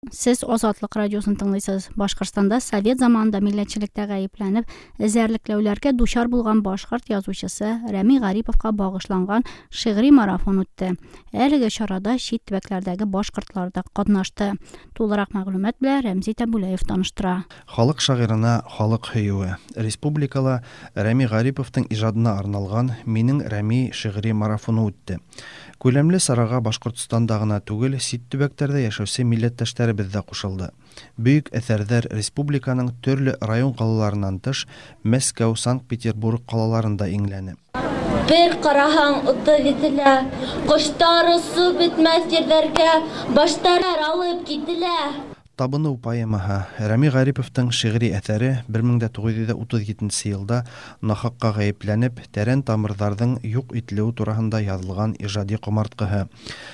Сез Азатлык радиосын тыңлыйсыз. Башкортстанда совет заманында милләтчелектә гаепләнеп, эзәрлекләүләргә дучар булган башкорт язучысы Рәми Гариповка багышланган шигъри марафон үтте. Әлеге чарада чит төбәкләрдәге башкортлар да катнашты. Тулырак мәгълүмат белән Рәмзит Абулаев таныштыра. Халык шагыйрына халык һөюе. Республикала Рәми Гариповтың иҗатына арналган «Минең Рәми» шигъри марафоны үтте. Күләмле сарага Башкортстанда гына түгел, чит төбәкләрдә яшәүче милләттәшләребез дә кушылды. Бөек әсәрҙәр республиканың төрле район калаларынан тыш, Мәскәү, Санкт-Петербург калаларында иңләне. Бер караһаң уты вителә, коштар су битмәс җирдәргә, баштар алып кителә. Табыну поэмаһы. Рәми Гариповтың шигъри әҫәре 1937 елда нахакка гаепләнеп, тәрән тамырҙарҙың юҡ ителеүе тураһында яҙылған ижади ҡомартҡыһы.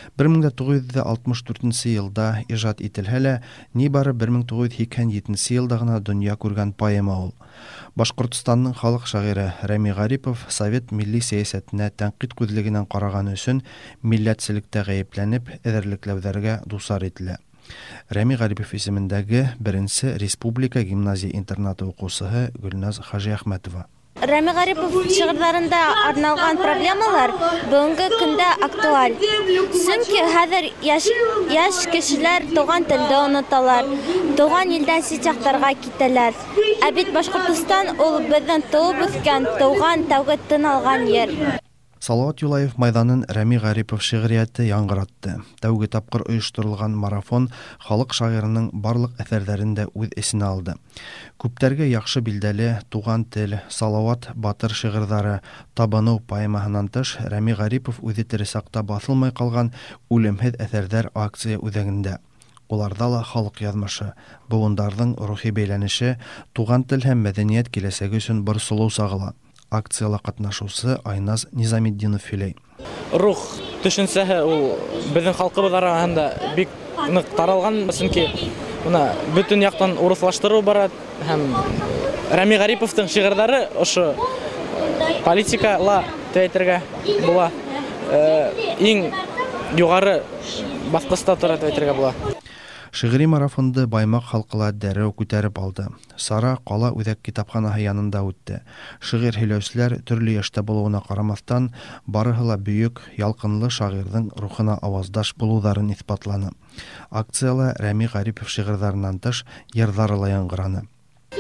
1964 елда ижад ителһә лә, нибары 1987 елда ғына донъя күргән поэма ул. Башҡортостанның халыҡ шағиры Рәми Гарипов совет милли сәйәсәтенә тәнҡит күҙлегенән ҡарағаны өсөн милләтселектә гаепләнеп, эҙәрлекләүҙәргә дусар ителә. Рәми Гарипов исемендәге беренсе республика гимназия интернаты уҡыусыһы Гөлназ Хажиәхмәтова. Рәми Гарипов шиғырҙарында арналған проблемалар бөгөнгө көндә актуаль. Сөнки хәҙер йәш кешеләр туған телде оноталар, туған илдән сит яҡтарға китәләр. Ә бит Башҡортостан ул беҙҙең тыуып үҫкән, тыуған, тәүге тын алған ер. Салауат Юлаев майҙанын Рәми Гарипов шиғриәте яңғыратты. Тәүге тапҡыр ойошторолған марафон халыҡ шағирының барлыҡ әҫәрҙәрен дә үҙ эсенә алды. Күптәргә яҡшы билдәле «Туған тел», «Салауат батыр» шиғырҙары, «Табыну» поэмаһынан тыш, Рәми Гарипов үҙе тере саҡта баҫылмай ҡалған үлемһеҙ әҫәрҙәр акция үҙәгендә. Уларҙа ла халыҡ яҙмышы, быуындарҙың рухи бәйләнеше, туған тел һәм мәҙәниәт киләсәге өсөн борсолоу сағыла. Акцияла ҡатнашыусы Айназ Низаметдинов һөйләй. Рух төшөнсәһе ул беҙҙең халҡыбыҙ араһында бик ныҡ таралған, сөнки бөтөн яҡтан урыҫлаштырыу бара һәм Рәми Гариповтың шиғырҙары ошо политикала төәйтергә була. Иң юғары баҫҡыста тора төәйтергә була. Шиғри марафонды Баймаҡ халҡыла дәррәү күтәреп алды. Сара ҡала үҙәк китапханаһы янында үтте. Шиғир һөйләүселәр төрлө йәштә булыуына ҡарамаҫтан, барыһы ла бөйөк, ялҡынлы шағирҙың рухына ауаздаш булыуҙарын иҫбатланы. Акцияла Рәми Гарипов шиғырҙарынан тыш йырҙары ла яңғыраны.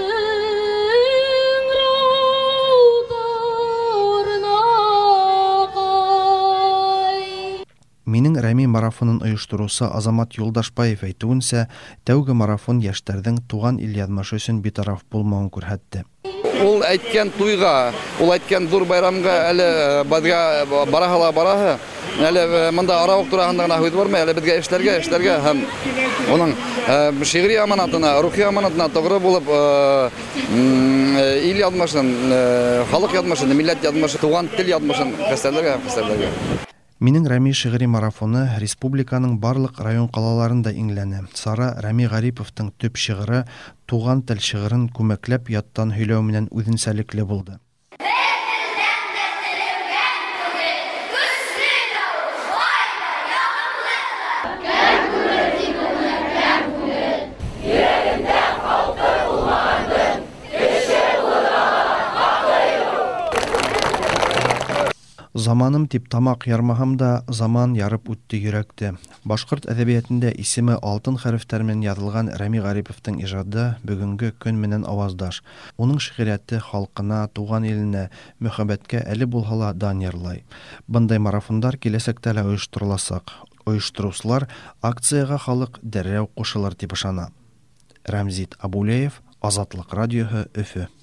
Минең Рәми марафонын ойоштороусы Азамат Юлдашбаев әйтеүенсә, тәүге марафон йәштәрҙең туған ил яҙмышы өсөн битараф булмауын күрһәтте. Ул әйткән туйға, ул әйткән ҙур байрамға әле беҙгә бараһы, әле мында арауыҡ тураһында гына һүҙ бармай, әле беҙгә эшләргә һәм уның шиғри аманатына, рухи аманатына тоғро булып, ил яҙмышын, халыҡ яҙмышын, милләт яҙмышын, туған тел яҙмышын хәстәрләргә. Минең Рәми шиғри марафоны республиканың барлыҡ район ҡалаларында иңләне. Сара Рәми Гариповтың төп шиғыры «Туған тел» шиғырын күмәкләп яттан һөйләү менән үҙенсәлекле булды. Заманым тип тамаҡ ярмаһам да, заман ярып үтте йөрәкте. Башҡорт әҙәбиәтендә исеме алтын хәрефтәр менән яҙылған Рәми Гариповтың ижады бөгөнгө көн менән ауаздаш. Уның шиғриәте халҡына, туған иленә, мөхәббәткә әле булһа ла дан йырлай. Бындай марафондар киләсәктә лә ойоштороласаҡ. Ойоштороусылар акцияға халыҡ дәррәү ҡушылыр тип ышана. Рәмзит Абулаев, Азатлыҡ радиоһы, Өфө.